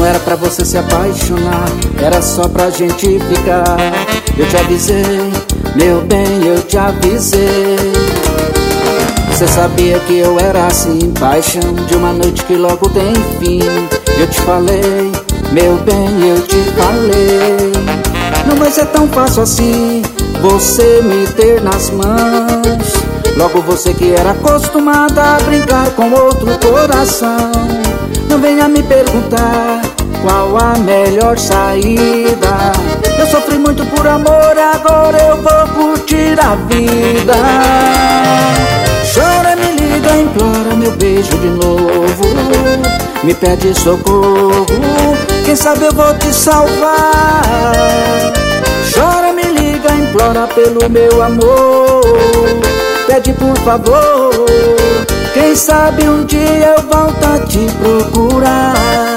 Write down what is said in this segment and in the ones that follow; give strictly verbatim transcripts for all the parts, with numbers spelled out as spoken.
Não era pra você se apaixonar, era só pra gente ficar. Eu te avisei, meu bem, eu te avisei. Você sabia que eu era assim, paixão de uma noite que logo tem fim. Eu te falei, meu bem, eu te falei. Não vai ser tão fácil assim você me ter nas mãos. Logo você que era acostumada a brincar com outro coração. Não venha me perguntar qual a melhor saída. Eu sofri muito por amor, agora eu vou curtir a vida. Chora, me liga, implora meu beijo de novo. Me pede socorro, quem sabe eu vou te salvar. Chora, me liga, implora pelo meu amor. Pede por favor, quem sabe um dia eu volto a te procurar.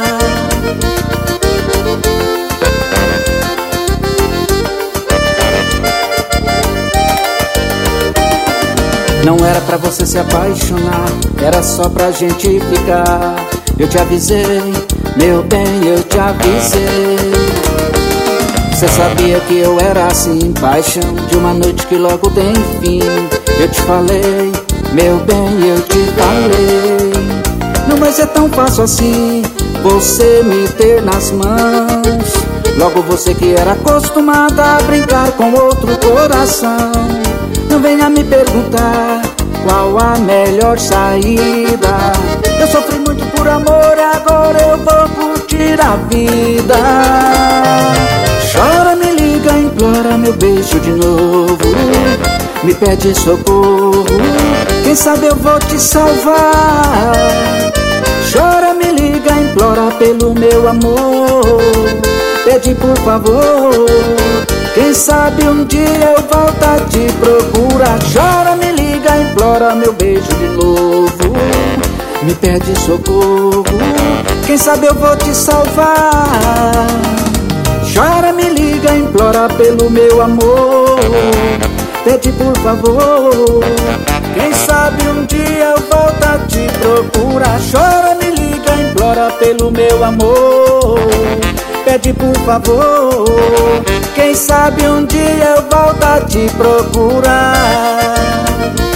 Não era pra você se apaixonar, era só pra gente ficar. Eu te avisei, meu bem, eu te avisei. Você sabia que eu era assim, paixão de uma noite que logo tem fim. Eu te falei, meu bem, eu te falei. Não vai ser tão fácil assim você me ter nas mãos. Logo você que era acostumada a brincar com outro coração. Não venha me perguntar qual a melhor saída. Eu sofri muito por amor, agora eu vou curtir a vida. Chora, me liga, implora meu beijo de novo. Me pede socorro, quem sabe eu vou te salvar. Chora, me liga, implora pelo meu amor. Pede por favor, quem sabe um dia eu volto a te procurar. Chora, me liga, implora meu beijo de novo. Me pede socorro, quem sabe eu vou te salvar. Chora, me liga, implora pelo meu amor. Pede por favor, quem sabe um dia eu volto a te procurar. Chora, me liga, implora pelo meu amor. Pede por favor, quem sabe um dia eu volto a te procurar.